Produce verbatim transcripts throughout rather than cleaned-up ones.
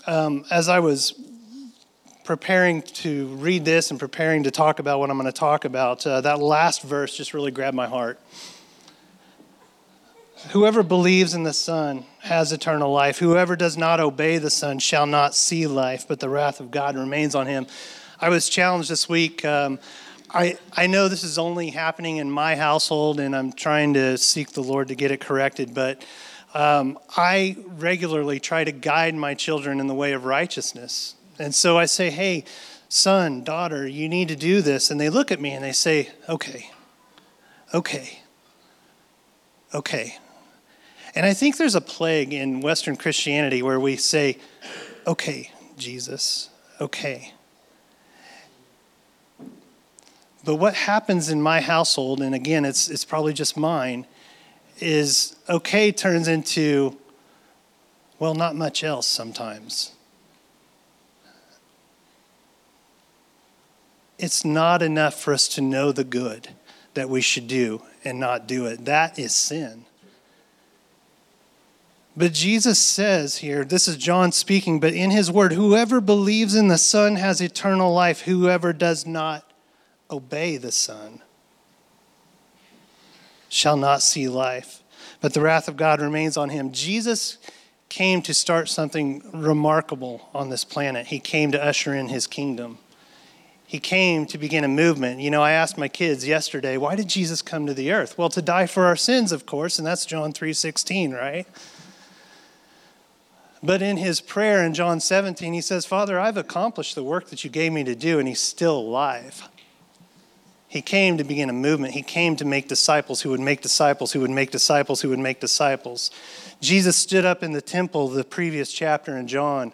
um, as I was preparing to read this and preparing to talk about what I'm going to talk about, uh, that last verse just really grabbed my heart. Whoever believes in the Son has eternal life. Whoever does not obey the Son shall not see life, but the wrath of God remains on him. I was challenged this week. Um, I, I know this is only happening in my household, and I'm trying to seek the Lord to get it corrected, but um, I regularly try to guide my children in the way of righteousness. And so I say, hey, son, daughter, you need to do this. And they look at me and they say, okay, okay, okay. And I think there's a plague in Western Christianity where we say, okay, Jesus, okay. But what happens in my household, and again, it's it's probably just mine, is okay turns into, well, not much else sometimes. It's not enough for us to know the good that we should do and not do it. That is sin. But Jesus says here, this is John speaking, but in his word, whoever believes in the Son has eternal life. Whoever does not obey the Son shall not see life, but the wrath of God remains on him. Jesus came to start something remarkable on this planet. He came to usher in his kingdom. He came to begin a movement. You know, I asked my kids yesterday, why did Jesus come to the earth? Well, to die for our sins, of course, and that's John three sixteen, right? But in his prayer in John seventeen, he says, Father, I've accomplished the work that you gave me to do, and he's still alive. He came to begin a movement. He came to make disciples who would make disciples, who would make disciples, who would make disciples. Jesus stood up in the temple, the previous chapter in John.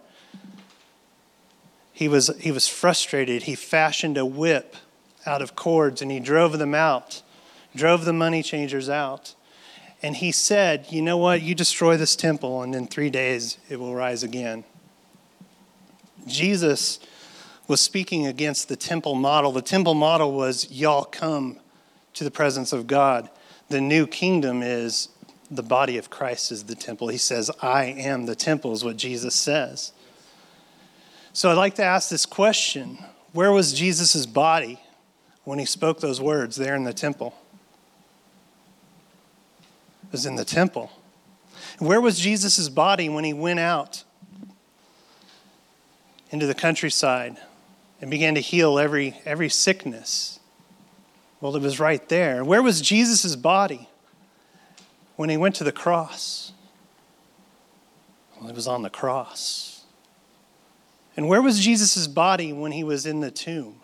He was, he was frustrated. He fashioned a whip out of cords, and he drove them out, drove the money changers out. And he said, you know what? You destroy this temple, and in three days it will rise again. Jesus was speaking against the temple model. The temple model was, y'all come to the presence of God. The new kingdom is the body of Christ is the temple. He says, I am the temple is what Jesus says. So I'd like to ask this question. Where was Jesus' body when he spoke those words there in the temple? It was in the temple. Where was Jesus' body when he went out into the countryside and began to heal every, every sickness? Well, it was right there. Where was Jesus' body when he went to the cross? Well, it was on the cross. And where was Jesus' body when he was in the tomb?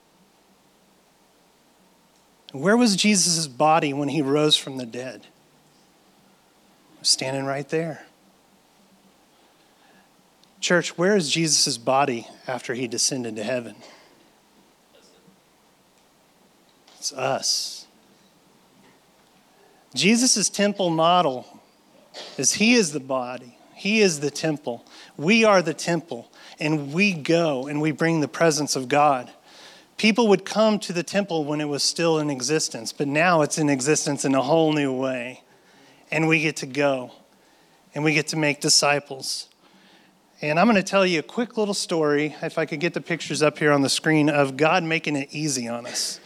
Where was Jesus' body when he rose from the dead? Standing right there. Church, where is Jesus' body after he descended to heaven? It's us. Jesus' temple model is he is the body. He is the temple. We are the temple. And we go and we bring the presence of God. People would come to the temple when it was still in existence, but now it's in existence in a whole new way. And we get to go, and we get to make disciples. And I'm going to tell you a quick little story, if I could get the pictures up here on the screen, of God making it easy on us.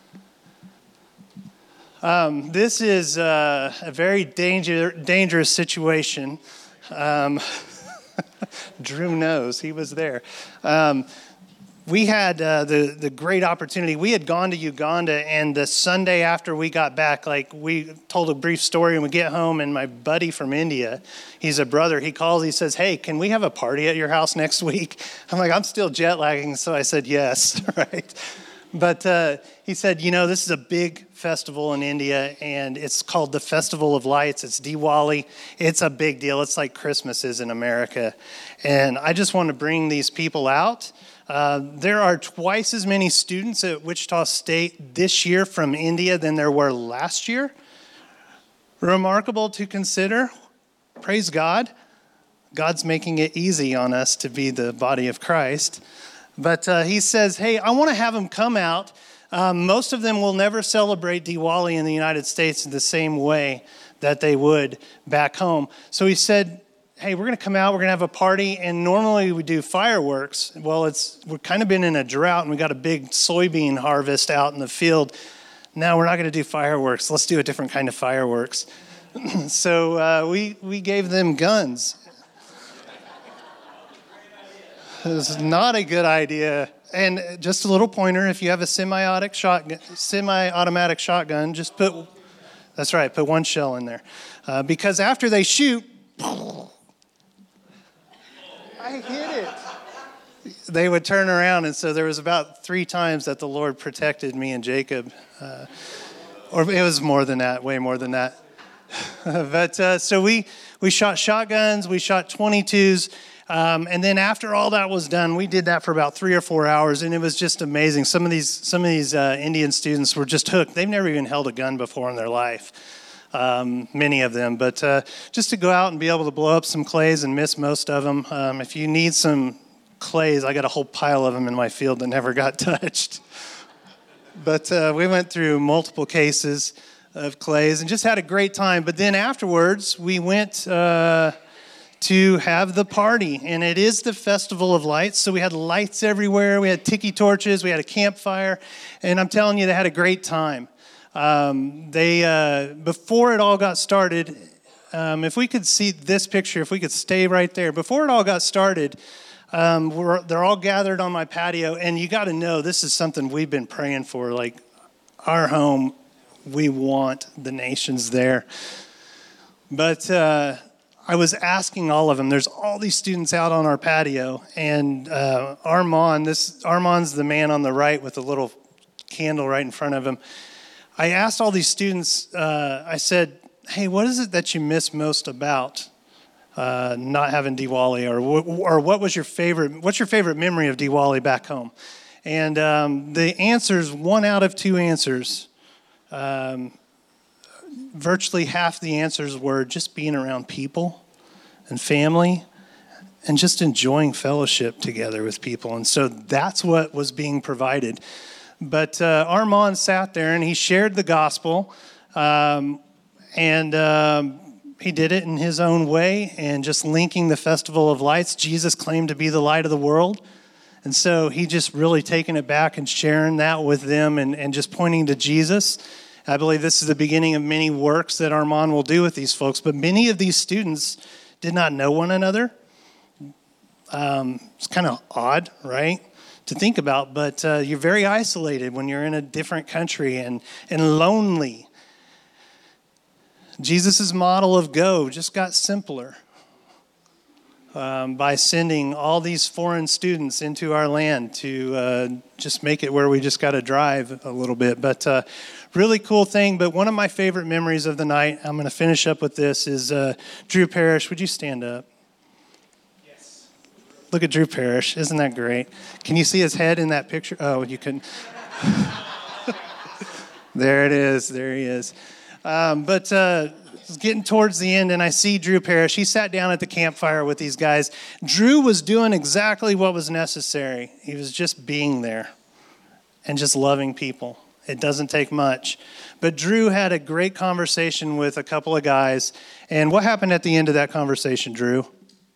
Um, this is uh, a very danger, dangerous situation. Um, Drew knows. He was there. Um, we had uh, the, the great opportunity. We had gone to Uganda, and the Sunday after we got back, like we told a brief story, and we get home, and my buddy from India, he's a brother, he calls, he says, hey, can we have a party at your house next week? I'm like, I'm still jet lagging, so I said yes, right? But uh, he said, you know, this is a big festival in India, and it's called the Festival of Lights. It's Diwali. It's a big deal. It's like Christmas is in America. And I just want to bring these people out. Uh, there are twice as many students at Wichita State this year from India than there were last year. Remarkable to consider. Praise God. God's making it easy on us to be the body of Christ. But uh, he says, hey, I want to have them come out. Um, most of them will never celebrate Diwali in the United States in the same way that they would back home. So he said, hey, we're going to come out, we're going to have a party, and normally we do fireworks. Well, it's we've kind of been in a drought, and we got a big soybean harvest out in the field. Now we're not going to do fireworks. Let's do a different kind of fireworks. so uh, we we gave them guns. It was not a good idea. And just a little pointer: if you have a semi-automatic shotgun, semi-automatic shotgun, just put. That's right. Put one shell in there, uh, because after they shoot. I hit it. They would turn around, and so there was about three times that the Lord protected me and Jacob. Uh, or it was more than that, way more than that. but uh, so we, we shot shotguns, we shot twenty-twos, um, and then after all that was done, we did that for about three or four hours, and it was just amazing. Some of these, some of these uh, Indian students were just hooked. They've never even held a gun before in their life. Um, many of them, but uh, just to go out and be able to blow up some clays and miss most of them. Um, if you need some clays, I got a whole pile of them in my field that never got touched. But uh, we went through multiple cases of clays and just had a great time. But then afterwards, we went uh, to have the party, and it is the Festival of Lights. So we had lights everywhere. We had tiki torches. We had a campfire, and I'm telling you, they had a great time. Um, they uh, before it all got started, um, if we could see this picture, if we could stay right there, before it all got started, um, we're, they're all gathered on my patio, and you got to know this is something we've been praying for. Like our home, we want the nations there. But uh, I was asking all of them. There's all these students out on our patio, and uh, Armand, this Armand's the man on the right with the little candle right in front of him. I asked all these students, uh, I said, hey, what is it that you miss most about uh, not having Diwali? Or, or what was your favorite, what's your favorite memory of Diwali back home? And um, the answers, one out of two answers, um, virtually half the answers were just being around people and family and just enjoying fellowship together with people. And so that's what was being provided. But uh, Armand sat there and he shared the gospel, um, and um, he did it in his own way, and just linking the Festival of Lights. Jesus claimed to be the light of the world, and so he just really taking it back and sharing that with them, and, and just pointing to Jesus. I believe this is the beginning of many works that Armand will do with these folks, but many of these students did not know one another. Um, it's kind of odd, right? To think about, but uh, you're very isolated when you're in a different country and, and lonely. Jesus' model of go just got simpler um, by sending all these foreign students into our land to uh, just make it where we just got to drive a little bit. But uh, really cool thing. But one of my favorite memories of the night, I'm going to finish up with this, is uh, Drew Parrish. Would you stand up? Look at Drew Parrish. Isn't that great? Can you see his head in that picture? Oh, you couldn't. There it is. There he is. Um, but uh, it's getting towards the end, and I see Drew Parrish. He sat down at the campfire with these guys. Drew was doing exactly what was necessary. He was just being there and just loving people. It doesn't take much. But Drew had a great conversation with a couple of guys. And what happened at the end of that conversation, Drew?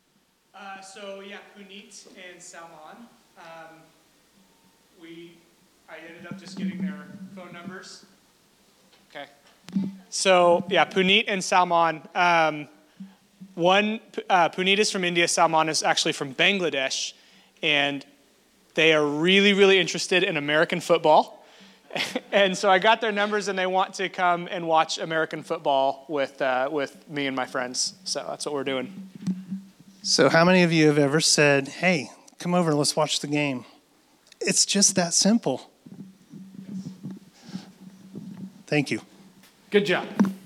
Getting their phone numbers. Okay. So, yeah, Puneet and Salman. Um, one, uh, Puneet is from India. Salman is actually from Bangladesh. And they are really, really interested in American football. And so I got their numbers, and they want to come and watch American football with, uh, with me and my friends. So that's what we're doing. So how many of you have ever said, hey, come over and let's watch the game? It's just that simple. Thank you. Good job.